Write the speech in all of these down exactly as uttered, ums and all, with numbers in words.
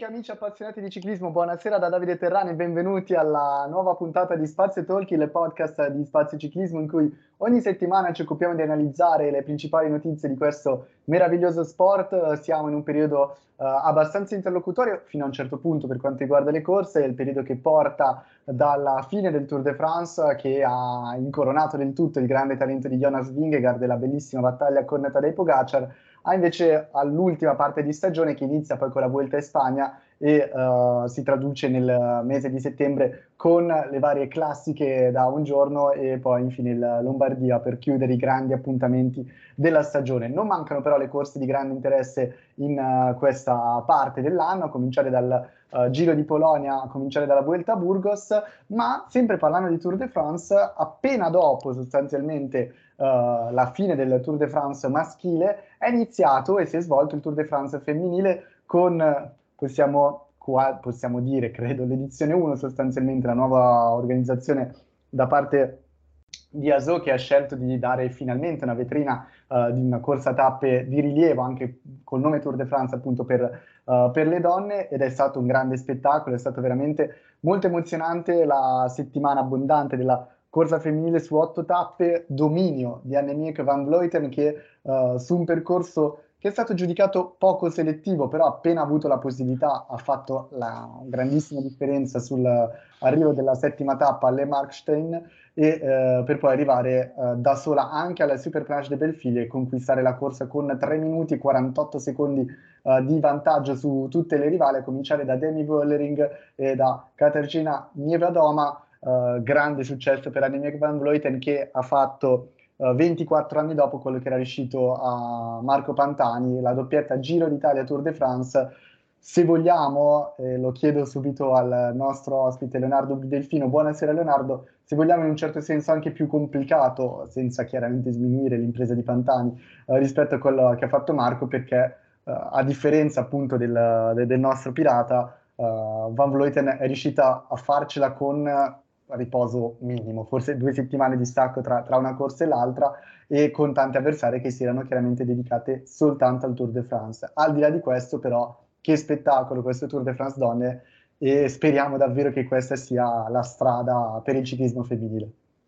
amici appassionati di ciclismo, buonasera da Davide Terrani, benvenuti alla nuova puntata di Spazio Talk, il podcast di Spazio Ciclismo in cui ogni settimana ci occupiamo di analizzare le principali notizie di questo meraviglioso sport. Siamo in un periodo uh, abbastanza interlocutorio fino a un certo punto per quanto riguarda le corse, è il periodo che porta dalla fine del Tour de France che ha incoronato del tutto il grande talento di Jonas Vingegaard e la bellissima battaglia con Tadej Pogacar, ha invece all'ultima parte di stagione che inizia poi con la Vuelta in Spagna e uh, si traduce nel mese di settembre con le varie classiche da un giorno e poi infine il Lombardia per chiudere i grandi appuntamenti della stagione. Non mancano però le corse di grande interesse in uh, questa parte dell'anno, a cominciare dal uh, Giro di Polonia, a cominciare dalla Vuelta a Burgos, ma sempre parlando di Tour de France, appena dopo sostanzialmente uh, la fine del Tour de France maschile è iniziato e si è svolto il Tour de France femminile con, possiamo, qua, possiamo dire, credo, l'edizione uno, sostanzialmente la nuova organizzazione da parte di Aso che ha scelto di dare finalmente una vetrina uh, di una corsa a tappe di rilievo anche col nome Tour de France appunto per, uh, per le donne, ed è stato un grande spettacolo, è stato veramente molto emozionante la settimana abbondante della corsa femminile su otto tappe, dominio di Annemiek van Vleuten che uh, su un percorso che è stato giudicato poco selettivo, però appena avuto la possibilità ha fatto la grandissima differenza sull'arrivo della settima tappa alle Markstein e eh, per poi arrivare eh, da sola anche alla Super Planche de Belleville e conquistare la corsa con tre minuti e quarantotto secondi eh, di vantaggio su tutte le rivali, a cominciare da Demi Vollering e da Katarzyna Niewiadoma. Uh, grande successo per Annemiek van Vleuten che ha fatto uh, ventiquattro anni dopo quello che era riuscito a Marco Pantani, la doppietta Giro d'Italia Tour de France. Se vogliamo, eh, lo chiedo subito al nostro ospite Leonardo Delfino, buonasera Leonardo, se vogliamo in un certo senso anche più complicato, senza chiaramente sminuire l'impresa di Pantani uh, rispetto a quello che ha fatto Marco, perché uh, a differenza appunto del, del nostro pirata, uh, Van Vleuten è riuscita a farcela con riposo minimo, forse due settimane di stacco tra, tra una corsa e l'altra e con tante avversarie che si erano chiaramente dedicate soltanto al Tour de France. Al di là di questo però, che spettacolo questo Tour de France donne, e speriamo davvero che questa sia la strada per il ciclismo femminile.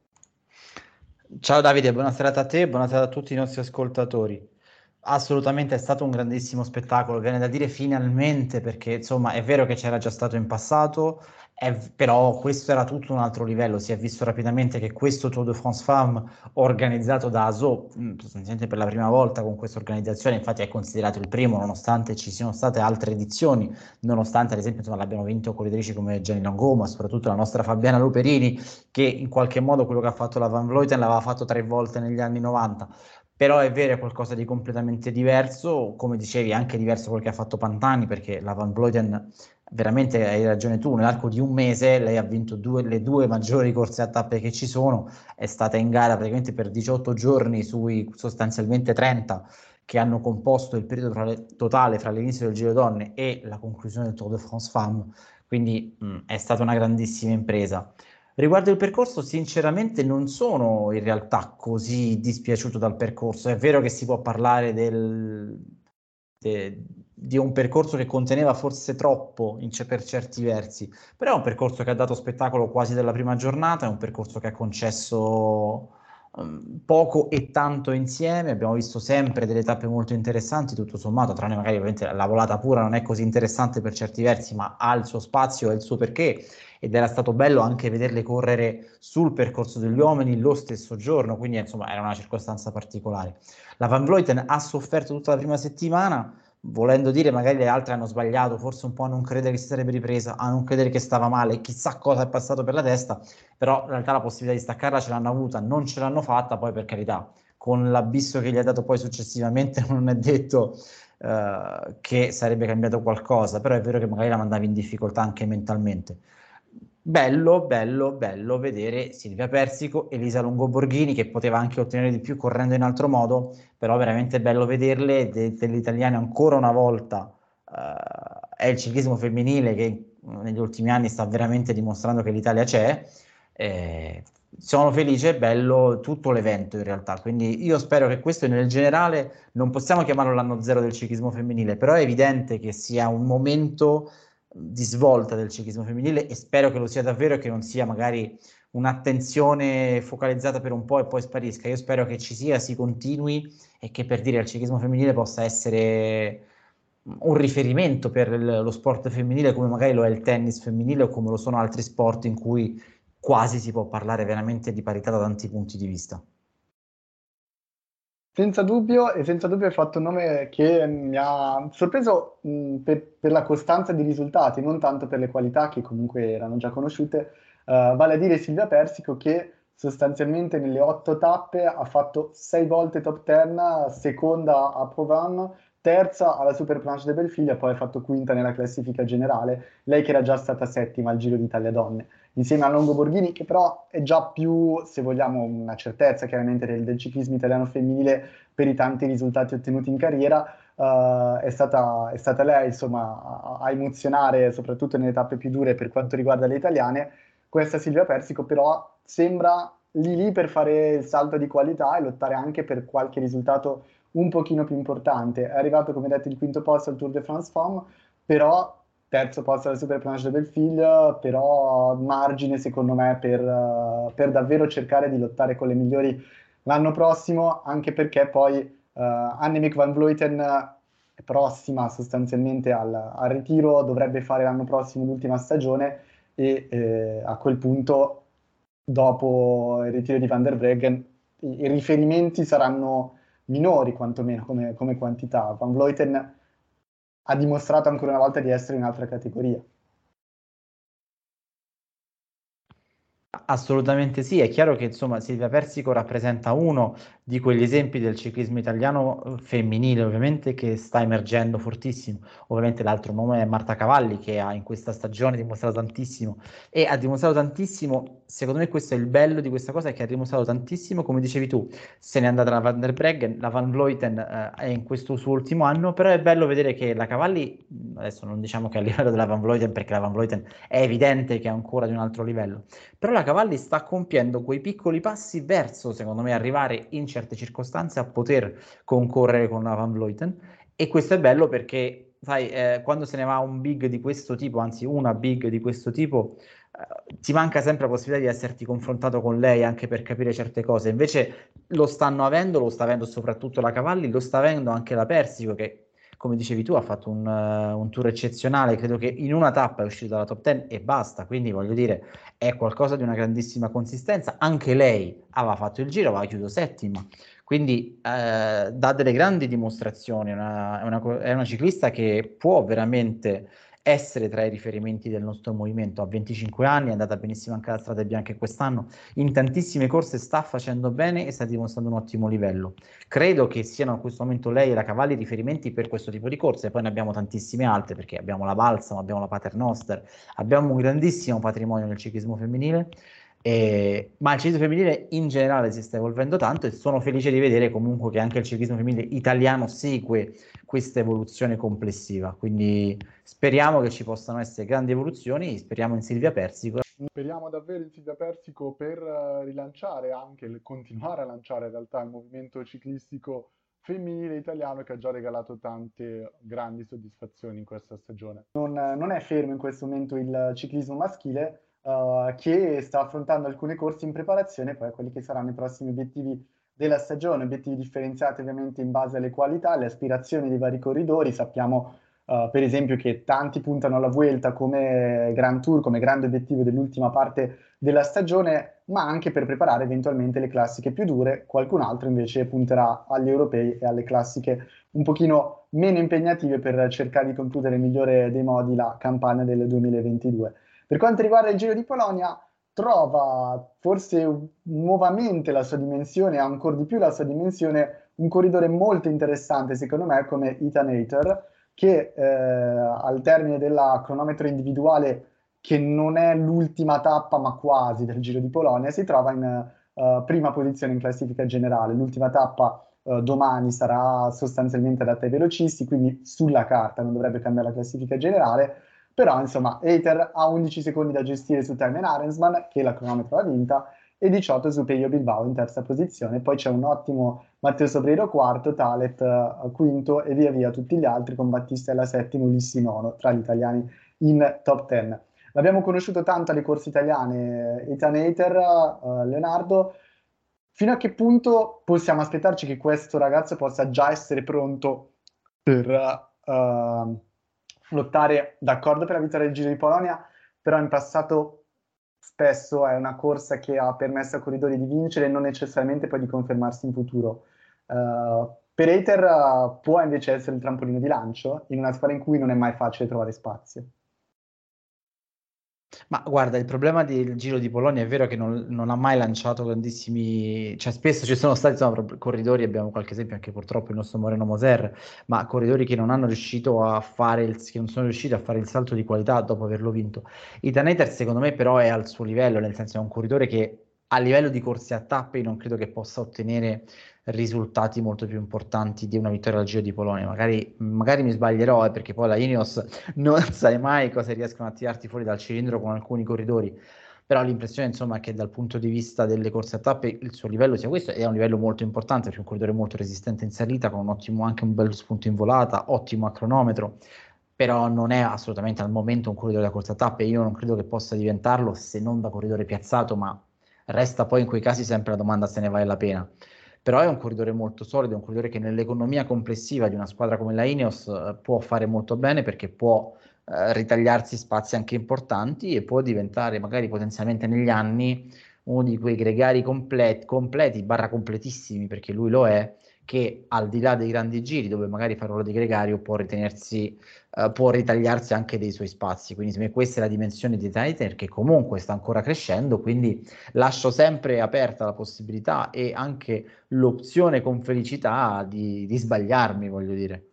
Ciao Davide, buona serata a te, buona serata a tutti i nostri ascoltatori. Assolutamente è stato un grandissimo spettacolo, viene da dire finalmente, perché insomma è vero che c'era già stato in passato, è, però questo era tutto un altro livello. Si è visto rapidamente che questo Tour de France Femmes organizzato da Aso, sostanzialmente per la prima volta con questa organizzazione, infatti è considerato il primo nonostante ci siano state altre edizioni, nonostante ad esempio insomma, l'abbiano vinto corridorici come Gianni Longo, ma soprattutto la nostra Fabiana Luperini, che in qualche modo quello che ha fatto la Van Vleuten l'aveva fatto tre volte negli anni novanta. Però è vero, è qualcosa di completamente diverso, come dicevi, anche diverso quello che ha fatto Pantani, perché la Van Vleuten, veramente hai ragione tu, nell'arco di un mese lei ha vinto due, le due maggiori corse a tappe che ci sono, è stata in gara praticamente per diciotto giorni sui sostanzialmente trenta che hanno composto il periodo fra le, totale fra l'inizio del Giro Donne e la conclusione del Tour de France Femmes, quindi mh, è stata una grandissima impresa. Riguardo il percorso, sinceramente non sono in realtà così dispiaciuto dal percorso. È vero che si può parlare del, de, di un percorso che conteneva forse troppo in, per certi versi, però è un percorso che ha dato spettacolo quasi dalla prima giornata, è un percorso che ha concesso um, poco e tanto insieme. Abbiamo visto sempre delle tappe molto interessanti, tutto sommato, tranne magari ovviamente la volata pura non è così interessante per certi versi, ma ha il suo spazio e il suo perché. Ed era stato bello anche vederle correre sul percorso degli uomini lo stesso giorno, quindi insomma era una circostanza particolare. La Van Vleuten ha sofferto tutta la prima settimana, volendo dire magari le altre hanno sbagliato, forse un po' a non credere che si sarebbe ripresa, a non credere che stava male, chissà cosa è passato per la testa, però in realtà la possibilità di staccarla ce l'hanno avuta, non ce l'hanno fatta, poi per carità, con l'abisso che gli ha dato poi successivamente non è detto uh, che sarebbe cambiato qualcosa, però è vero che magari la mandavi in difficoltà anche mentalmente. Bello, bello, bello vedere Silvia Persico, Elisa Longoborghini, che poteva anche ottenere di più correndo in altro modo, però veramente bello vederle, de- delle italiane ancora una volta. Uh, è il ciclismo femminile che negli ultimi anni sta veramente dimostrando che l'Italia c'è. Eh, sono felice, è bello tutto l'evento in realtà, quindi io spero che questo nel generale non possiamo chiamarlo l'anno zero del ciclismo femminile, però è evidente che sia un momento di svolta del ciclismo femminile, e spero che lo sia davvero e che non sia magari un'attenzione focalizzata per un po' e poi sparisca. Io spero che ci sia, si continui, e che, per dire, il ciclismo femminile possa essere un riferimento per il, lo sport femminile, come magari lo è il tennis femminile o come lo sono altri sport in cui quasi si può parlare veramente di parità da tanti punti di vista. Senza dubbio, e senza dubbio hai fatto un nome che mi ha sorpreso mh, per, per la costanza di risultati, non tanto per le qualità che comunque erano già conosciute, eh, vale a dire Silvia Persico, che sostanzialmente nelle otto tappe ha fatto sei volte top ten, seconda a Provence, terza alla Super Planche de Belfiglia, poi ha fatto quinta nella classifica generale, lei che era già stata settima al Giro d'Italia Donne, insieme a Longo Borghini, che però è già più, se vogliamo, una certezza chiaramente del, del ciclismo italiano femminile per i tanti risultati ottenuti in carriera. Uh, è stata, è stata lei, insomma, a, a emozionare, soprattutto nelle tappe più dure per quanto riguarda le italiane. Questa Silvia Persico però sembra lì lì per fare il salto di qualità e lottare anche per qualche risultato un pochino più importante. È arrivato, come detto, il quinto posto al Tour de France Femmes, però terzo posto alla Super Planche de Belfiglia, però margine secondo me per, uh, per davvero cercare di lottare con le migliori l'anno prossimo, anche perché poi uh, Annemiek van Vleuten è prossima sostanzialmente al, al ritiro, dovrebbe fare l'anno prossimo l'ultima stagione e eh, a quel punto, dopo il ritiro di Van der Breggen, i, i riferimenti saranno minori quantomeno come, come quantità. Van Vleuten ha dimostrato ancora una volta di essere in un'altra categoria. Assolutamente sì, è chiaro che insomma Silvia Persico rappresenta uno di quegli esempi del ciclismo italiano eh, femminile, ovviamente, che sta emergendo fortissimo. Ovviamente l'altro nome è Marta Cavalli, che ha in questa stagione dimostrato tantissimo e ha dimostrato tantissimo. Secondo me questo è il bello di questa cosa, è che ha dimostrato tantissimo, come dicevi tu, se n'è andata la Van der Breggen, la Van Vleuten eh, è in questo suo ultimo anno, però è bello vedere che la Cavalli, adesso non diciamo che è a livello della Van Vleuten, perché la Van Vleuten è evidente che è ancora di un altro livello, però la Cavalli sta compiendo quei piccoli passi verso, secondo me, arrivare in certe circostanze a poter concorrere con la Van Vleuten, e questo è bello perché, sai, eh, quando se ne va un big di questo tipo, anzi una big di questo tipo, eh, ti manca sempre la possibilità di esserti confrontato con lei anche per capire certe cose. Invece lo stanno avendo, lo sta avendo soprattutto la Cavalli, lo sta avendo anche la Persico, che, come dicevi tu, ha fatto un, uh, un tour eccezionale. Credo che in una tappa è uscito dalla top ten e basta, quindi voglio dire, è qualcosa di una grandissima consistenza. Anche lei aveva fatto il giro, aveva chiuso settima, quindi eh, dà delle grandi dimostrazioni. È una, è, una, è una ciclista che può veramente essere tra i riferimenti del nostro movimento. A venticinque anni, è andata benissimo anche alla Strade Bianche quest'anno, in tantissime corse sta facendo bene e sta dimostrando un ottimo livello. Credo che siano a questo momento lei e la Cavalli riferimenti per questo tipo di corse, poi ne abbiamo tantissime altre, perché abbiamo la Balsamo, abbiamo la Paternoster, abbiamo un grandissimo patrimonio nel ciclismo femminile, eh, ma il ciclismo femminile in generale si sta evolvendo tanto, e sono felice di vedere comunque che anche il ciclismo femminile italiano segue questa evoluzione complessiva, quindi speriamo che ci possano essere grandi evoluzioni, speriamo in Silvia Persico. Speriamo davvero in Silvia Persico per uh, rilanciare anche, il, continuare a lanciare in realtà il movimento ciclistico femminile italiano, che ha già regalato tante grandi soddisfazioni in questa stagione. Non, non è fermo in questo momento il ciclismo maschile, uh, che sta affrontando alcune corse in preparazione poi a quelli che saranno i prossimi obiettivi della stagione, obiettivi differenziati ovviamente in base alle qualità, alle aspirazioni dei vari corridori. Sappiamo uh, per esempio che tanti puntano alla Vuelta come Grand Tour, come grande obiettivo dell'ultima parte della stagione, ma anche per preparare eventualmente le classiche più dure. Qualcun altro invece punterà agli europei e alle classiche un pochino meno impegnative per cercare di concludere nel migliore dei modi la campagna del duemilaventidue. Per quanto riguarda il Giro di Polonia, trova forse nuovamente la sua dimensione, ancora di più la sua dimensione, un corridore molto interessante secondo me come Ethan Hayter, che eh, al termine della cronometro individuale, che non è l'ultima tappa ma quasi del Giro di Polonia, si trova in uh, prima posizione in classifica generale. L'ultima tappa uh, domani sarà sostanzialmente adatta ai velocisti, quindi sulla carta non dovrebbe cambiare la classifica generale, però insomma Hayter ha undici secondi da gestire su Thymen Arensman, che la cronometro ha vinta, e diciotto su Pello Bilbao in terza posizione. Poi c'è un ottimo Matteo Sobrero quarto, Talet uh, quinto, e via via tutti gli altri, con Battistella settimo, Ulissi nono, tra gli italiani in top dieci. L'abbiamo conosciuto tanto alle corse italiane, Ethan Hayter, uh, Leonardo. Fino a che punto possiamo aspettarci che questo ragazzo possa già essere pronto per uh, lottare, d'accordo, per la vittoria del Giro di Polonia, però in passato spesso è una corsa che ha permesso a corridori di vincere e non necessariamente poi di confermarsi in futuro. Uh, per Hayter uh, può invece essere il trampolino di lancio in una squadra in cui non è mai facile trovare spazio. Ma guarda, il problema del Giro di Polonia è vero che non, non ha mai lanciato grandissimi, cioè spesso ci sono stati insomma, pro- corridori, abbiamo qualche esempio anche purtroppo il nostro Moreno Moser, ma corridori che non hanno riuscito a fare il, che non sono riusciti a fare il salto di qualità dopo averlo vinto. Ethan Hayter secondo me però è al suo livello, nel senso è un corridore che a livello di corse a tappe non credo che possa ottenere risultati molto più importanti di una vittoria al Giro di Polonia. Magari, magari mi sbaglierò, eh, perché poi la Ineos non sai mai cosa riescono a tirarti fuori dal cilindro con alcuni corridori, però l'impressione insomma è che dal punto di vista delle corse a tappe il suo livello sia questo, ed è un livello molto importante perché è un corridore molto resistente in salita, con un ottimo, anche un bello spunto in volata, ottimo a cronometro, però non è assolutamente al momento un corridore da corse a tappe, io non credo che possa diventarlo se non da corridore piazzato, ma resta poi in quei casi sempre la domanda se ne vale la pena. Però è un corridore molto solido, è un corridore che nell'economia complessiva di una squadra come la Ineos eh, può fare molto bene perché può eh, ritagliarsi spazi anche importanti e può diventare magari potenzialmente negli anni uno di quei gregari completi, completi barra completissimi, perché lui lo è, che al di là dei grandi giri, dove magari fa il ruolo di gregario, può ritenersi, eh, può ritagliarsi anche dei suoi spazi. Quindi, secondo me, questa è la dimensione di Titan, che comunque sta ancora crescendo. Quindi lascio sempre aperta la possibilità e anche l'opzione con felicità di, di sbagliarmi, voglio dire.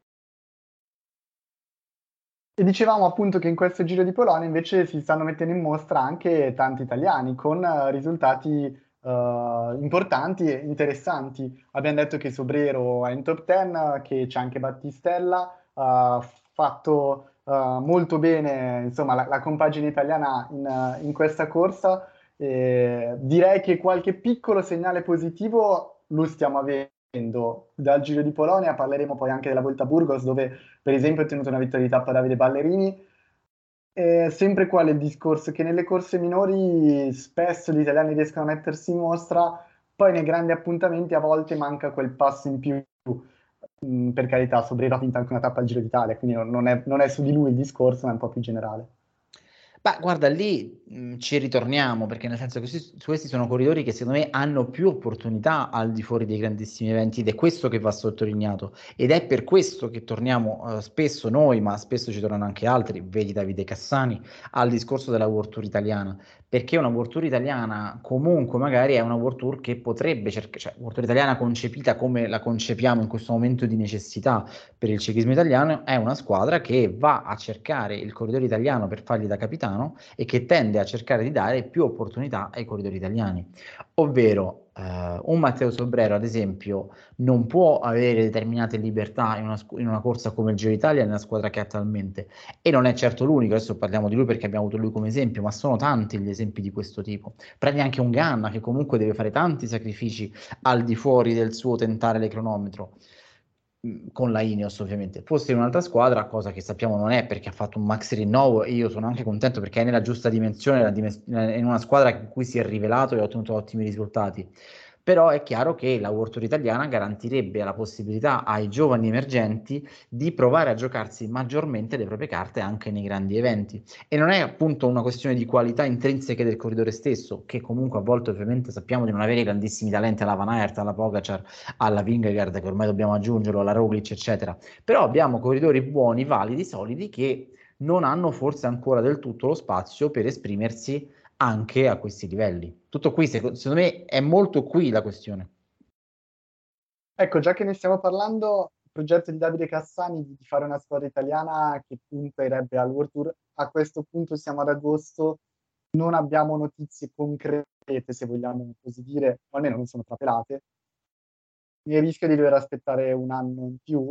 E dicevamo appunto che in questo Giro di Polonia invece si stanno mettendo in mostra anche tanti italiani con eh, risultati eh, importanti e interessanti. Abbiamo detto che Sobrero è in top dieci, che c'è anche Battistella, ha fatto eh, molto bene insomma, la, la compagine italiana in, eh, in questa corsa. E direi che qualche piccolo segnale positivo lo stiamo avendo. Dal Giro di Polonia parleremo poi anche della Volta a Burgos, dove per esempio ha ottenuto una vittoria di tappa Davide Ballerini. È sempre quale il discorso che nelle corse minori spesso gli italiani riescono a mettersi in mostra, poi nei grandi appuntamenti a volte manca quel passo in più. Mm, per carità, Sobrero ha vinto anche una tappa al Giro d'Italia, quindi non non è, non è su di lui il discorso, ma è un po' più generale. Beh, guarda, lì mh, ci ritorniamo perché nel senso che questi, questi sono corridori che secondo me hanno più opportunità al di fuori dei grandissimi eventi ed è questo che va sottolineato ed è per questo che torniamo eh, spesso noi, ma spesso ci tornano anche altri, vedi Davide Cassani, al discorso della World Tour italiana, perché una World Tour italiana comunque magari è una World Tour che potrebbe cercare, cioè World Tour italiana concepita come la concepiamo in questo momento di necessità per il ciclismo italiano, è una squadra che va a cercare il corridore italiano per fargli da capitano e che tende a cercare di dare più opportunità ai corridori italiani. Ovvero, eh, un Matteo Sobrero, ad esempio, non può avere determinate libertà in una, in una corsa come il Giro d'Italia nella squadra che ha attualmente. E non è certo l'unico, adesso parliamo di lui perché abbiamo avuto lui come esempio, ma sono tanti gli esempi di questo tipo. Prendi anche un Ganna che comunque deve fare tanti sacrifici al di fuori del suo tentare le cronometro con la Ineos ovviamente, fosse in un'altra squadra, cosa che sappiamo non è perché ha fatto un max rinnovo e io sono anche contento perché è nella giusta dimensione, la dimen- in una squadra in cui si è rivelato e ha ottenuto ottimi risultati. Però è chiaro che la World Tour italiana garantirebbe la possibilità ai giovani emergenti di provare a giocarsi maggiormente le proprie carte anche nei grandi eventi. E non è appunto una questione di qualità intrinseche del corridore stesso, che comunque a volte ovviamente sappiamo di non avere grandissimi talenti alla Van Aert, alla Pogacar, alla Vingegaard, che ormai dobbiamo aggiungerlo, alla Roglic, eccetera. Però abbiamo corridori buoni, validi, solidi, che non hanno forse ancora del tutto lo spazio per esprimersi anche a questi livelli. Tutto qui, secondo me, è molto qui la questione. Ecco, già che ne stiamo parlando, il progetto di Davide Cassani di fare una squadra italiana che punterebbe al World Tour, a questo punto siamo ad agosto, non abbiamo notizie concrete, se vogliamo così dire, o almeno non sono trapelate. Il rischio di dover aspettare un anno in più.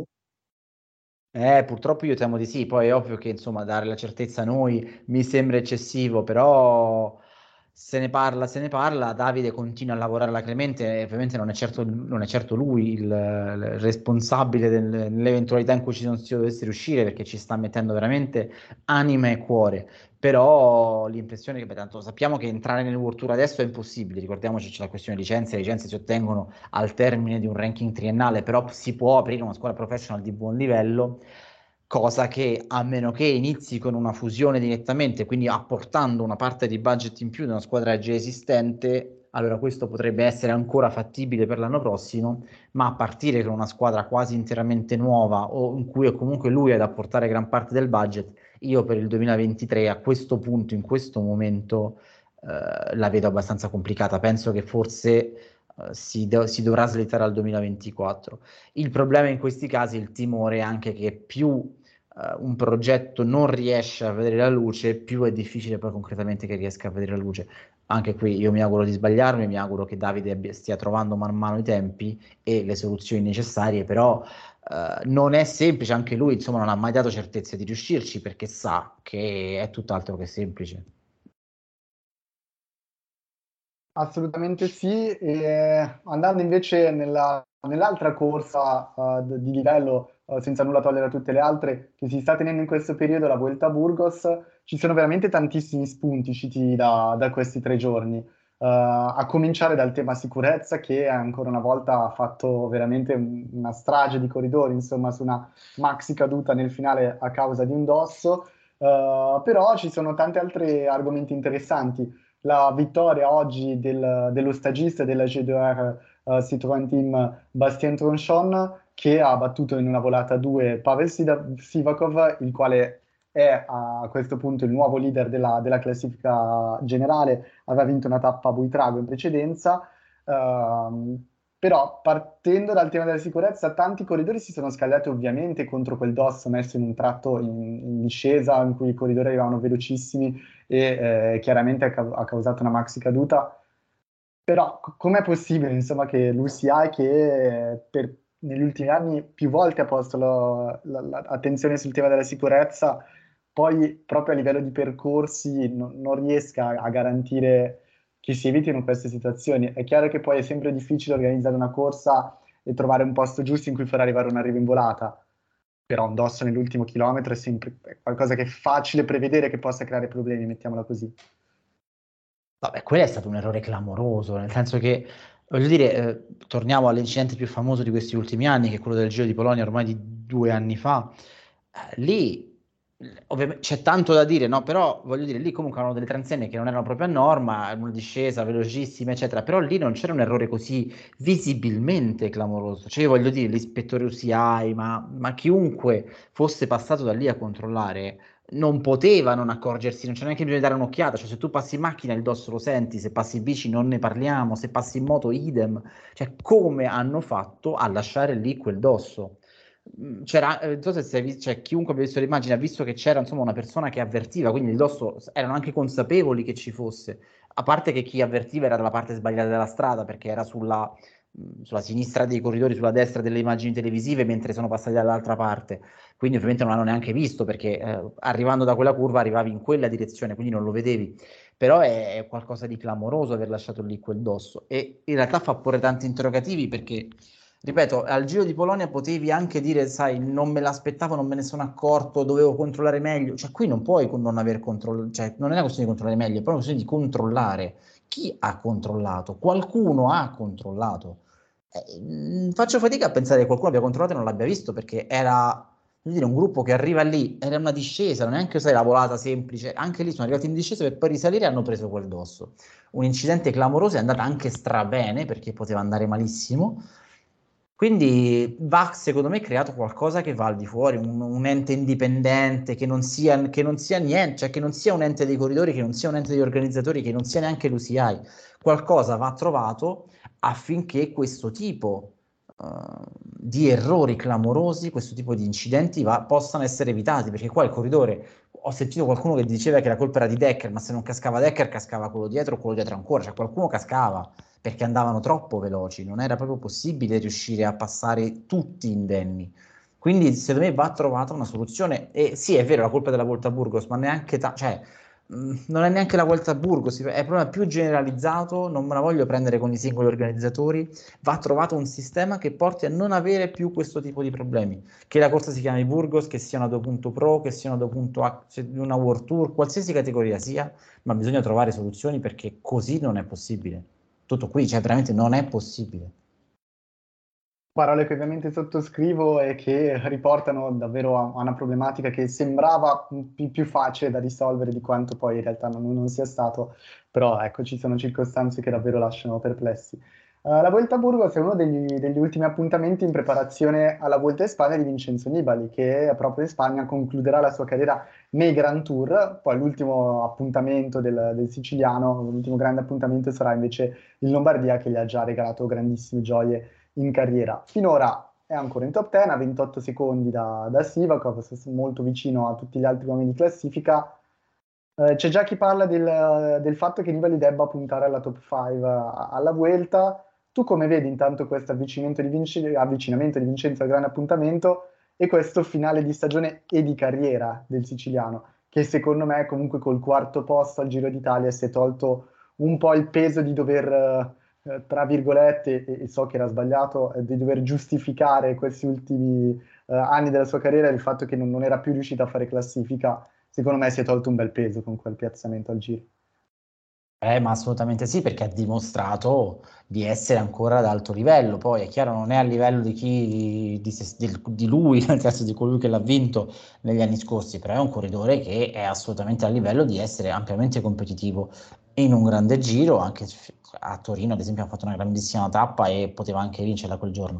Eh, purtroppo io temo di sì, poi è ovvio che insomma dare la certezza a noi mi sembra eccessivo, però se ne parla, se ne parla, Davide continua a lavorare alacremente e ovviamente non è certo, non è certo lui il, il responsabile del, nell'eventualità in cui ci non si dovesse riuscire, perché ci sta mettendo veramente anima e cuore. Però l'impressione che, beh, tanto sappiamo che entrare nel World Tour adesso è impossibile, ricordiamoci c'è la questione licenze, le licenze si ottengono al termine di un ranking triennale, però si può aprire una squadra professional di buon livello, cosa che a meno che inizi con una fusione direttamente, quindi apportando una parte di budget in più di una squadra già esistente, allora questo potrebbe essere ancora fattibile per l'anno prossimo, ma a partire con una squadra quasi interamente nuova o in cui è comunque lui ad apportare gran parte del budget, io per il duemilaventitré a questo punto, in questo momento, eh, la vedo abbastanza complicata. Penso che forse eh, si, do- si dovrà slittare al duemilaventiquattro. Il problema in questi casi, il timore è anche che più eh, un progetto non riesce a vedere la luce, più è difficile poi concretamente che riesca a vedere la luce. Anche qui io mi auguro di sbagliarmi, mi auguro che Davide abbia- stia trovando man mano i tempi e le soluzioni necessarie, però eh, non è semplice, anche lui insomma non ha mai dato certezze di riuscirci perché sa che è tutt'altro che semplice. Assolutamente sì, e andando invece nella- nell'altra corsa eh, d- di livello, eh, senza nulla togliere a tutte le altre, che si sta tenendo in questo periodo, la Vuelta a Burgos, ci sono veramente tantissimi spunti usciti da, da questi tre giorni. Eh, a cominciare dal tema sicurezza, che ancora una volta ha fatto veramente un- una strage di corridori, insomma, su una maxi caduta nel finale a causa di un dosso. Eh, però ci sono tanti altri argomenti interessanti. La vittoria oggi del- dello stagista della G due R eh, Citroën Team Bastien Tronchon, che ha battuto in una volata a due Pavel Sida- Sivakov, il quale è a questo punto il nuovo leader della, della classifica generale, aveva vinto una tappa a Buitrago in precedenza. Ehm, Però partendo dal tema della sicurezza, tanti corridori si sono scagliati ovviamente contro quel dosso messo in un tratto in, in discesa in cui i corridori arrivavano velocissimi e eh, chiaramente ha, ca- ha causato una maxi caduta. Però c- com'è possibile, insomma, che l'U C I, che eh, per- negli ultimi anni più volte ha posto lo- la- la- attenzione sul tema della sicurezza, poi proprio a livello di percorsi non, non riesca a, a garantire che si evitino queste situazioni? È chiaro che poi è sempre difficile organizzare una corsa e trovare un posto giusto in cui far arrivare un arrivo in volata, però un dosso nell'ultimo chilometro è sempre è qualcosa che è facile prevedere che possa creare problemi, mettiamola così. Vabbè, quello è stato un errore clamoroso, nel senso che, voglio dire, eh, torniamo all'incidente più famoso di questi ultimi anni, che è quello del Giro di Polonia ormai di due anni fa. Eh, lì, ovviamente, c'è tanto da dire, no? Però, voglio dire, lì comunque erano delle transenne che non erano proprio a norma, una discesa velocissima, eccetera, però lì non c'era un errore così visibilmente clamoroso. Cioè, io voglio dire, l'ispettore U C I, ma, ma chiunque fosse passato da lì a controllare non poteva non accorgersi, non c'è neanche bisogno di dare un'occhiata, cioè se tu passi in macchina il dosso lo senti, se passi in bici non ne parliamo, se passi in moto idem, cioè come hanno fatto a lasciare lì quel dosso? Mm, C'era, eh, non so se si è visto, cioè, chiunque abbia visto l'immagine ha visto che c'era insomma una persona che avvertiva, quindi il dosso erano anche consapevoli che ci fosse, a parte che chi avvertiva era dalla parte sbagliata della strada perché era sulla, mh, sulla sinistra dei corridori, sulla destra delle immagini televisive, mentre sono passati dall'altra parte, quindi ovviamente non l'hanno neanche visto perché eh, arrivando da quella curva arrivavi in quella direzione, quindi non lo vedevi. Però è, è qualcosa di clamoroso aver lasciato lì quel dosso e in realtà fa porre tanti interrogativi perché, ripeto, al Giro di Polonia potevi anche dire, sai, non me l'aspettavo, non me ne sono accorto, dovevo controllare meglio. Cioè qui non puoi non aver controllato, cioè non è una questione di controllare meglio, è proprio una questione di controllare. Chi ha controllato? Qualcuno ha controllato. Eh, mh, faccio fatica a pensare che qualcuno abbia controllato e non l'abbia visto perché era voglio dire, un gruppo che arriva lì, era una discesa, non è neanche sai, la volata semplice, anche lì sono arrivati in discesa per poi risalire e hanno preso quel dosso. Un incidente clamoroso, è andata anche strabene perché poteva andare malissimo. Quindi va, secondo me, creato qualcosa che va al di fuori, un, un ente indipendente, che non sia, che non sia niente, cioè che non sia un ente dei corridori, che non sia un ente degli organizzatori, che non sia neanche l'U C I. Qualcosa va trovato affinché questo tipo uh, di errori clamorosi, questo tipo di incidenti va, possano essere evitati, perché qua il corridore, ho sentito qualcuno che diceva che la colpa era di Decker, ma se non cascava Decker cascava quello dietro o quello dietro ancora, cioè qualcuno cascava perché andavano troppo veloci, non era proprio possibile riuscire a passare tutti indenni. Quindi secondo me va trovata una soluzione e sì, è vero, la colpa è della Volta a Burgos, ma neanche ta- cioè non è neanche la Vuelta a Burgos, è proprio più generalizzato, non me la voglio prendere con i singoli organizzatori, va trovato un sistema che porti a non avere più questo tipo di problemi, che la corsa si chiami Burgos, che sia una due punto pro, che sia una due punto A, una World Tour, qualsiasi categoria sia, ma bisogna trovare soluzioni perché così non è possibile. Tutto qui, cioè veramente non è possibile. Parole che ovviamente sottoscrivo e che riportano davvero a, a una problematica che sembrava più, più facile da risolvere di quanto poi in realtà non, non sia stato, però ecco, ci sono circostanze che davvero lasciano perplessi. Uh, la Vuelta a Burgos è uno degli, degli ultimi appuntamenti in preparazione alla Volta in Spagna di Vincenzo Nibali, che proprio in Spagna concluderà la sua carriera nei Grand Tour. Poi l'ultimo appuntamento del, del siciliano, l'ultimo grande appuntamento sarà invece in Lombardia, che gli ha già regalato grandissime gioie in carriera. Finora è ancora in top dieci, a ventotto secondi da, da Sivakov, molto vicino a tutti gli altri uomini di classifica. Eh, c'è già chi parla del, del fatto che Nibali debba puntare alla top cinque alla Vuelta. Tu come vedi intanto questo avvicinamento di, Vinci- avvicinamento di Vincenzo al grande appuntamento e questo finale di stagione e di carriera del siciliano, che secondo me comunque col quarto posto al Giro d'Italia si è tolto un po' il peso di dover, eh, tra virgolette, e, e so che era sbagliato, eh, di dover giustificare questi ultimi eh, anni della sua carriera, il fatto che non, non era più riuscito a fare classifica. Secondo me si è tolto un bel peso con quel piazzamento al Giro. Eh, ma assolutamente sì, perché ha dimostrato di essere ancora ad alto livello. Poi è chiaro, non è a livello di chi di, se- del- di lui, nel senso di colui che l'ha vinto negli anni scorsi, però è un corridore che è assolutamente a livello di essere ampiamente competitivo in un grande giro. Anche f- a Torino, ad esempio, ha fatto una grandissima tappa e poteva anche vincerla quel giorno.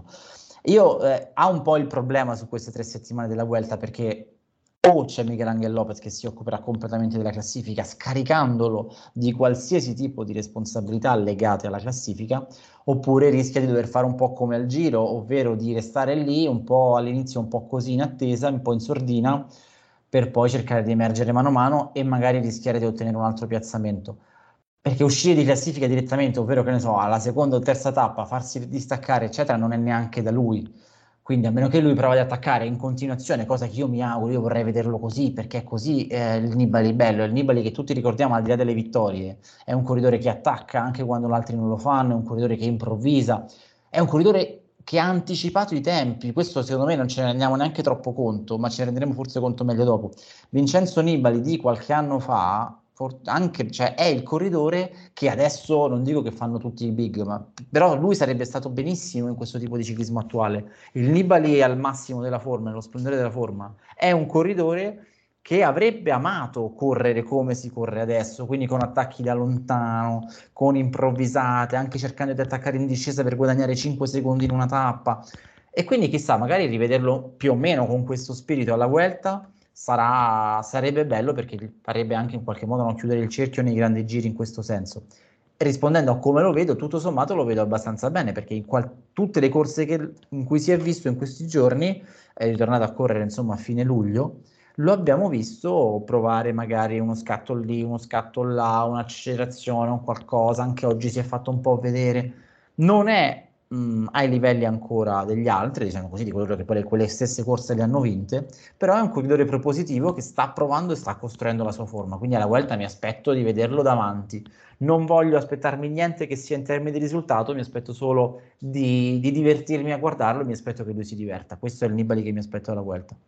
Io eh, ha un po' il problema su queste tre settimane della Vuelta perché o c'è Miguel Angel Lopez che si occuperà completamente della classifica, scaricandolo di qualsiasi tipo di responsabilità legate alla classifica, oppure rischia di dover fare un po' come al Giro, ovvero di restare lì un po' all'inizio un po' così in attesa, un po' in sordina, per poi cercare di emergere mano a mano e magari rischiare di ottenere un altro piazzamento. Perché uscire di classifica direttamente, ovvero che ne so, alla seconda o terza tappa, farsi distaccare, eccetera, non è neanche da lui. Quindi a meno che lui prova ad attaccare in continuazione, cosa che io mi auguro, io vorrei vederlo così, perché è così eh, il Nibali bello, il Nibali che tutti ricordiamo al di là delle vittorie, è un corridore che attacca anche quando gli altri non lo fanno, è un corridore che improvvisa, è un corridore che ha anticipato i tempi, questo secondo me non ce ne rendiamo neanche troppo conto, ma ce ne renderemo forse conto meglio dopo. Vincenzo Nibali di qualche anno fa, for- anche, cioè, è il corridore che adesso, non dico che fanno tutti i big, ma però lui sarebbe stato benissimo in questo tipo di ciclismo attuale. Il Nibali è al massimo della forma, nello splendore della forma. È un corridore che avrebbe amato correre come si corre adesso, quindi con attacchi da lontano, con improvvisate, anche cercando di attaccare in discesa per guadagnare cinque secondi in una tappa. E quindi chissà, magari rivederlo più o meno con questo spirito alla Vuelta sarà, sarebbe bello perché farebbe anche in qualche modo non chiudere il cerchio nei grandi giri in questo senso. Rispondendo a come lo vedo, tutto sommato lo vedo abbastanza bene perché in qual- tutte le corse che- in cui si è visto in questi giorni, è ritornato a correre insomma a fine luglio, lo abbiamo visto provare magari uno scatto lì, uno scatto là, un'accelerazione, un qualcosa, anche oggi si è fatto un po' vedere. Non è mh, ai livelli ancora degli altri, diciamo così, di coloro che poi quelle stesse corse le hanno vinte, però è un corridore propositivo che sta provando e sta costruendo la sua forma, quindi alla Vuelta mi aspetto di vederlo davanti. Non voglio aspettarmi niente che sia in termini di risultato, mi aspetto solo di, di divertirmi a guardarlo e mi aspetto che lui si diverta. Questo è il Nibali che mi aspetto alla Vuelta.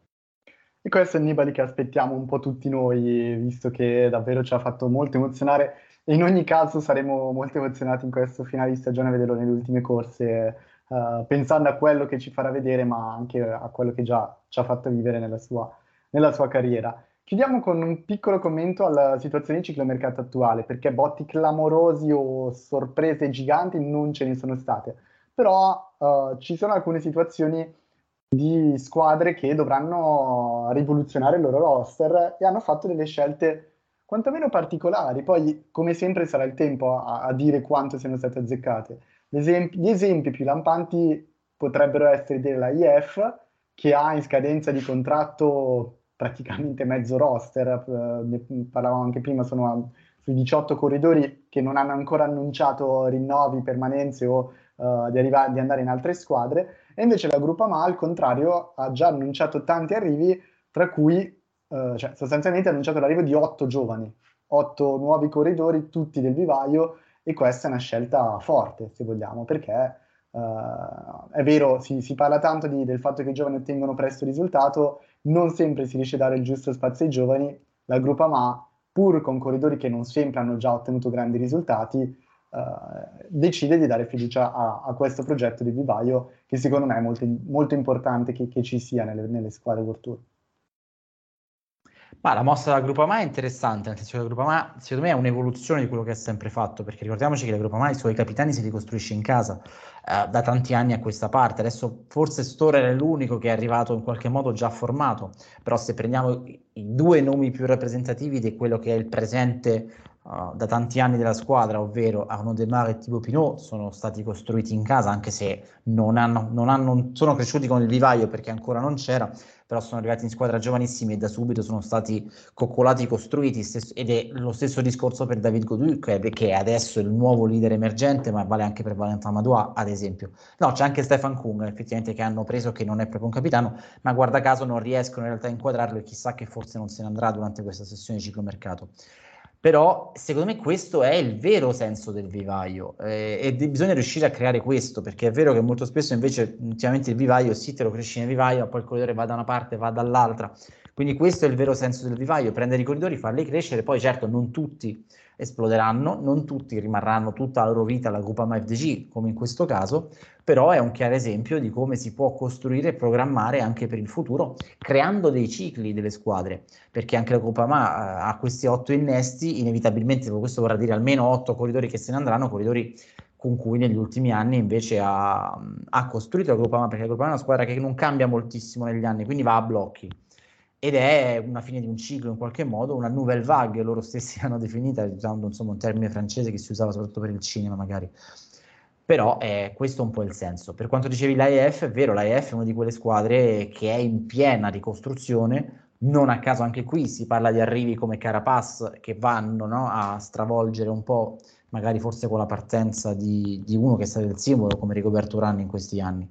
E questo è il Nibali che aspettiamo un po' tutti noi, visto che davvero ci ha fatto molto emozionare. E in ogni caso saremo molto emozionati in questo finale di stagione a vederlo nelle ultime corse, eh, pensando a quello che ci farà vedere, ma anche a quello che già ci ha fatto vivere nella sua, nella sua carriera. Chiudiamo con un piccolo commento alla situazione di ciclomercato attuale, perché botti clamorosi o sorprese giganti non ce ne sono state. Però eh, ci sono alcune situazioni di squadre che dovranno rivoluzionare il loro roster e hanno fatto delle scelte quantomeno particolari. Poi, come sempre, sarà il tempo a, a dire quanto siano state azzeccate. L'esempi- gli esempi più lampanti potrebbero essere della I F, che ha in scadenza di contratto praticamente mezzo roster, eh, ne parlavamo anche prima, sono a- sui diciotto corridori che non hanno ancora annunciato rinnovi, permanenze o eh, di, arriva- di andare in altre squadre e invece la Groupama, al contrario, ha già annunciato tanti arrivi, tra cui eh, cioè sostanzialmente ha annunciato l'arrivo di otto giovani, otto nuovi corridori, tutti del vivaio, e questa è una scelta forte, se vogliamo, perché eh, è vero, si, si parla tanto di- del fatto che i giovani ottengono presto risultato, non sempre si riesce a dare il giusto spazio ai giovani. La Groupama, pur con corridori che non sempre hanno già ottenuto grandi risultati, eh, decide di dare fiducia a, a questo progetto di vivaio, che secondo me è molto, molto importante che, che ci sia nelle, nelle squadre World Tour. Ma la mossa della Groupama è interessante, nel senso che la Groupama secondo me è un'evoluzione di quello che ha sempre fatto, perché ricordiamoci che la Groupama i suoi capitani si ricostruisce in casa eh, da tanti anni a questa parte. Adesso forse Storer è l'unico che è arrivato in qualche modo già formato, però se prendiamo i, i due nomi più rappresentativi di quello che è il presente uh, da tanti anni della squadra, ovvero Arnaud Démare e Thibaut Pinot, sono stati costruiti in casa, anche se non hanno, non hanno, sono cresciuti con il vivaio perché ancora non c'era, però sono arrivati in squadra giovanissimi e da subito sono stati coccolati, costruiti, stesso, ed è lo stesso discorso per David Gaudu, che, che è adesso il nuovo leader emergente, ma vale anche per Valentin Madouas, ad esempio. No, c'è anche Stefan Kung, effettivamente, che hanno preso, che non è proprio un capitano, ma guarda caso non riescono in realtà a inquadrarlo e chissà che forse non se ne andrà durante questa sessione di ciclomercato. Però secondo me questo è il vero senso del vivaio eh, e de- bisogna riuscire a creare questo, perché è vero che molto spesso invece ultimamente il vivaio sì, te lo cresci nel vivaio, ma poi il corridore va da una parte, va dall'altra. Quindi questo è il vero senso del vivaio: prendere i corridori, farli crescere. Poi certo non tutti esploderanno, non tutti rimarranno tutta la loro vita alla Groupama F D G, come in questo caso, però è un chiaro esempio di come si può costruire e programmare anche per il futuro, creando dei cicli delle squadre, perché anche la Groupama ha questi otto innesti, inevitabilmente questo vorrà dire almeno otto corridori che se ne andranno, corridori con cui negli ultimi anni invece ha, ha costruito la Groupama, perché la Groupama è una squadra che non cambia moltissimo negli anni, quindi va a blocchi. Ed è una fine di un ciclo in qualche modo, una nouvelle vague, loro stessi hanno definita, usando insomma un termine francese che si usava soprattutto per il cinema magari. Però eh, questo è un po' il senso. Per quanto dicevi l'A E F, è vero, l'A E F è una di quelle squadre che è in piena ricostruzione, non a caso anche qui si parla di arrivi come Carapaz che vanno, no, a stravolgere un po', magari forse con la partenza di, di uno che è stato il simbolo come Rigoberto Urán in questi anni.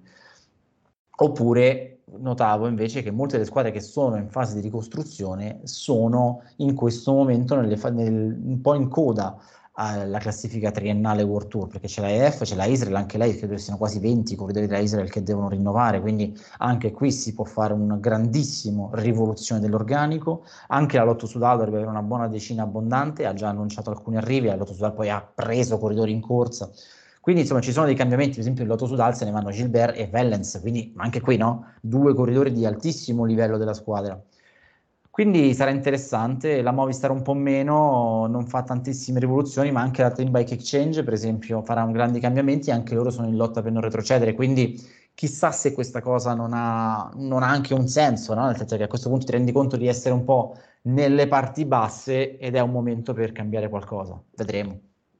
Oppure notavo invece che molte delle squadre che sono in fase di ricostruzione sono in questo momento nelle fa- nel- un po' in coda alla classifica triennale World Tour, perché c'è la E F, c'è la Israel, anche lei credo che siano quasi venti corridori della Israel che devono rinnovare, quindi anche qui si può fare una grandissima rivoluzione dell'organico. Anche la Lotto Sudal dovrebbe avere una buona decina abbondante, ha già annunciato alcuni arrivi, la Lotto Sudal poi ha preso corridori in corsa. Quindi insomma ci sono dei cambiamenti, per esempio il Lotto Sudal se ne vanno Gilbert e Wellens, quindi anche qui no? Due corridori di altissimo livello della squadra. Quindi sarà interessante, la Movistar un po' meno, non fa tantissime rivoluzioni, ma anche la Team Bike Exchange, per esempio, farà un grandi cambiamenti, anche loro sono in lotta per non retrocedere, quindi chissà se questa cosa non ha, non ha anche un senso, no? Nel senso che a questo punto ti rendi conto di essere un po' nelle parti basse ed è un momento per cambiare qualcosa, vedremo.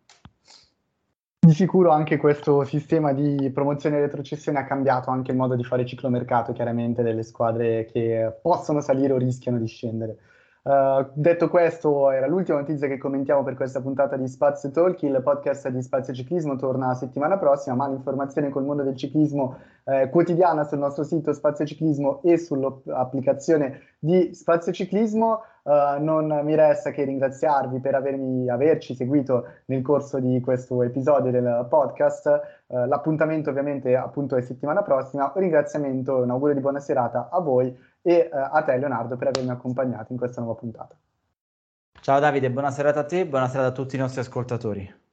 Di sicuro anche questo sistema di promozione e retrocessione ha cambiato anche il modo di fare ciclomercato, chiaramente, delle squadre che possono salire o rischiano di scendere. Uh, detto questo, era l'ultima notizia che commentiamo per questa puntata di Spazio Talk. Il podcast di Spazio Ciclismo torna la settimana prossima, ma l'informazione col mondo del ciclismo eh, quotidiana sul nostro sito Spazio Ciclismo e sull'applicazione di Spazio Ciclismo. Uh, non mi resta che ringraziarvi per avermi, averci seguito nel corso di questo episodio del podcast. Uh, l'appuntamento ovviamente appunto è settimana prossima. Un ringraziamento e un augurio di buona serata a voi e uh, a te Leonardo per avermi accompagnato in questa nuova puntata. Ciao Davide, buona serata a te, buona serata a tutti i nostri ascoltatori.